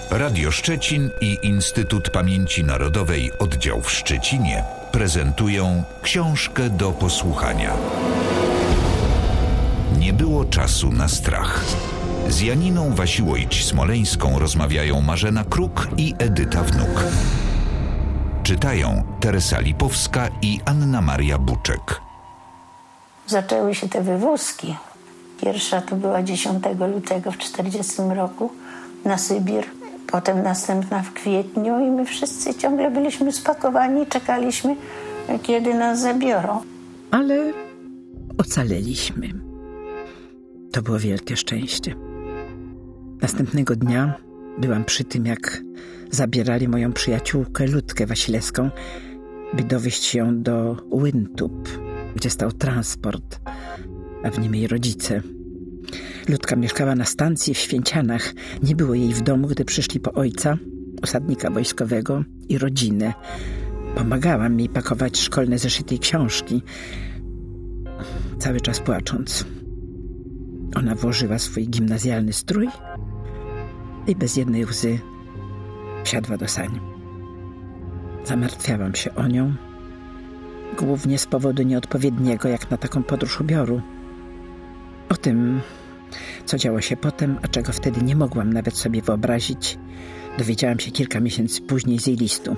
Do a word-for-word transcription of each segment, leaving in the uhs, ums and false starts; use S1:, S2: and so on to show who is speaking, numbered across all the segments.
S1: Radio Szczecin i Instytut Pamięci Narodowej Oddział w Szczecinie prezentują książkę do posłuchania. Nie było czasu na strach. Z Janiną Wasiłojć-Smoleńską rozmawiają Marzena Kruk i Edyta Wnuk. Czytają Teresa Lipowska i Anna Maria Buczek.
S2: Zaczęły się te wywózki. Pierwsza to była dziesiątego lutego w czterdziestym roku na Sybir. Potem następna w kwietniu i my wszyscy ciągle byliśmy spakowani, czekaliśmy, kiedy nas zabiorą.
S3: Ale ocaleliśmy. To było wielkie szczęście. Następnego dnia byłam przy tym, jak zabierali moją przyjaciółkę Ludkę Wasilewską, by dowieźć ją do Łyntup, gdzie stał transport, a w nim jej rodzice. Ludka mieszkała na stacji w Święcianach. Nie było jej w domu, gdy przyszli po ojca, osadnika wojskowego i rodzinę. Pomagałam jej pakować szkolne zeszyty i książki, cały czas płacząc. Ona włożyła swój gimnazjalny strój i bez jednej łzy wsiadła do sań. Zamartwiałam się o nią, głównie z powodu nieodpowiedniego jak na taką podróż ubioru. O tym, co działo się potem, a czego wtedy nie mogłam nawet sobie wyobrazić, dowiedziałam się kilka miesięcy później z jej listu.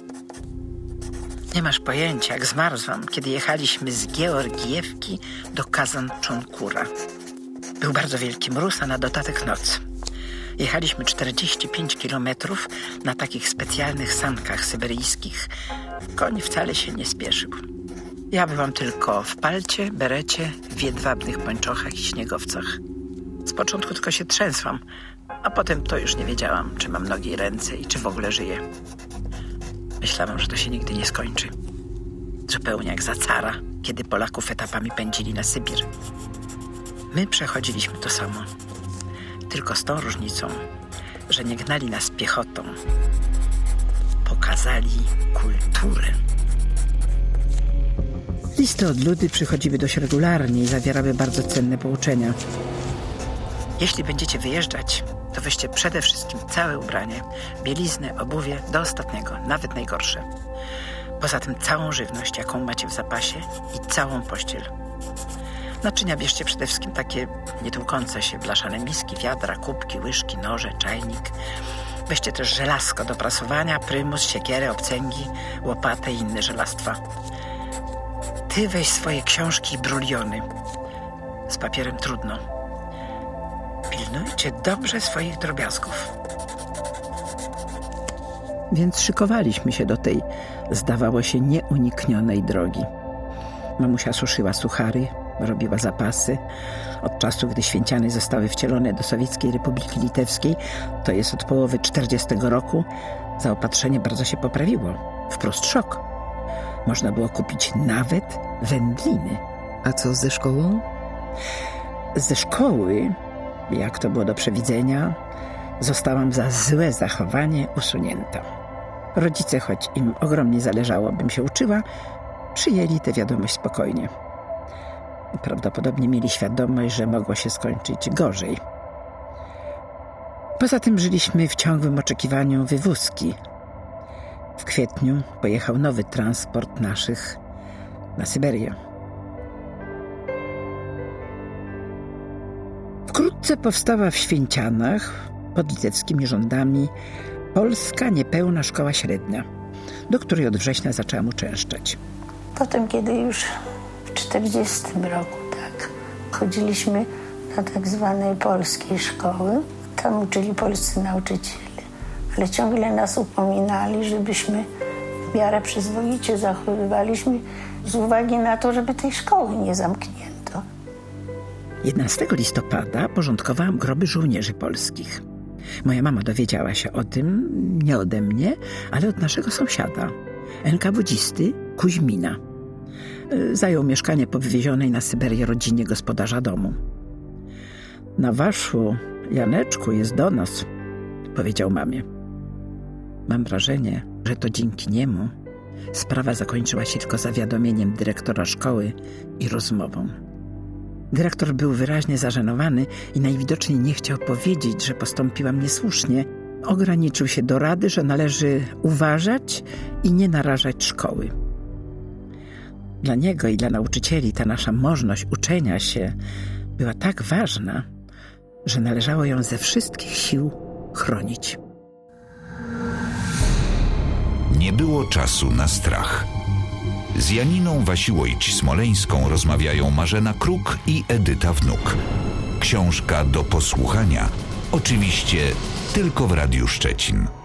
S3: Nie masz pojęcia, jak zmarzłam, kiedy jechaliśmy z Georgiewki do Kazan-Czonkura. Był bardzo wielki mróz, a na dodatek noc. Jechaliśmy czterdzieści pięć kilometrów na takich specjalnych sankach syberyjskich. Koń wcale się nie spieszył. Ja byłam tylko w palcie, berecie, w jedwabnych pończochach i śniegowcach. Z początku tylko się trzęsłam, a potem to już nie wiedziałam, czy mam nogi i ręce i czy w ogóle żyję. Myślałam, że to się nigdy nie skończy. Zupełnie jak za cara, kiedy Polaków etapami pędzili na Sybir. My przechodziliśmy to samo. Tylko z tą różnicą, że nie gnali nas piechotą. Pokazali kulturę. Listy od Ludy przychodziły dość regularnie i zawierały bardzo cenne pouczenia. Jeśli będziecie wyjeżdżać, to weźcie przede wszystkim całe ubranie, bieliznę, obuwie do ostatniego, nawet najgorsze. Poza tym całą żywność, jaką macie w zapasie i całą pościel. Naczynia bierzcie przede wszystkim takie nietłukące się blaszane miski, wiadra, kubki, łyżki, noże, czajnik. Weźcie też żelazko do prasowania, prymus, siekierę, obcęgi, łopatę i inne żelastwa. Ty weź swoje książki i bruliony. Z papierem trudno. Pilnujcie dobrze swoich drobiazgów. Więc szykowaliśmy się do tej, zdawało się, nieuniknionej drogi. Mamusia suszyła suchary, robiła zapasy. Od czasu, gdy Święciany zostały wcielone do Sowieckiej Republiki Litewskiej, to jest od połowy czterdziestego roku, zaopatrzenie bardzo się poprawiło. Wprost szok. Można było kupić nawet wędliny.
S4: A co ze szkołą?
S3: Ze szkoły, jak to było do przewidzenia, zostałam za złe zachowanie usunięta. Rodzice, choć im ogromnie zależało, bym się uczyła, przyjęli tę wiadomość spokojnie. Prawdopodobnie mieli świadomość, że mogło się skończyć gorzej. Poza tym żyliśmy w ciągłym oczekiwaniu wywózki. W kwietniu pojechał nowy transport naszych na Syberię. Wkrótce powstała w Święcianach pod litewskimi rządami Polska Niepełna Szkoła Średnia, do której od września zaczęłam uczęszczać.
S2: Potem, kiedy już w czterdziestym roku, tak, chodziliśmy do tak zwanej polskiej szkoły, tam uczyli polscy nauczyciele, ale ciągle nas upominali, żebyśmy w miarę przyzwoicie zachowywaliśmy z uwagi na to, żeby tej szkoły nie zamknięto.
S3: jedenastego listopada porządkowałam groby żołnierzy polskich. Moja mama dowiedziała się o tym nie ode mnie, ale od naszego sąsiada, en ka wu dzisty Kuźmina. Zajął mieszkanie po wywiezionej na Syberię rodzinie gospodarza domu. Na waszu, Janeczku, jest donos, powiedział mamie. Mam wrażenie, że to dzięki niemu sprawa zakończyła się tylko zawiadomieniem dyrektora szkoły i rozmową. Dyrektor był wyraźnie zażenowany i najwidoczniej nie chciał powiedzieć, że postąpiłam niesłusznie. ograniczył się do rady, że należy uważać i nie narażać szkoły. Dla niego i dla nauczycieli ta nasza możność uczenia się była tak ważna, że należało ją ze wszystkich sił chronić.
S1: Nie było czasu na strach. Z Janiną Wasiłojć-Smoleńską rozmawiają Marzena Kruk i Edyta Wnuk. Książka do posłuchania, oczywiście tylko w Radiu Szczecin.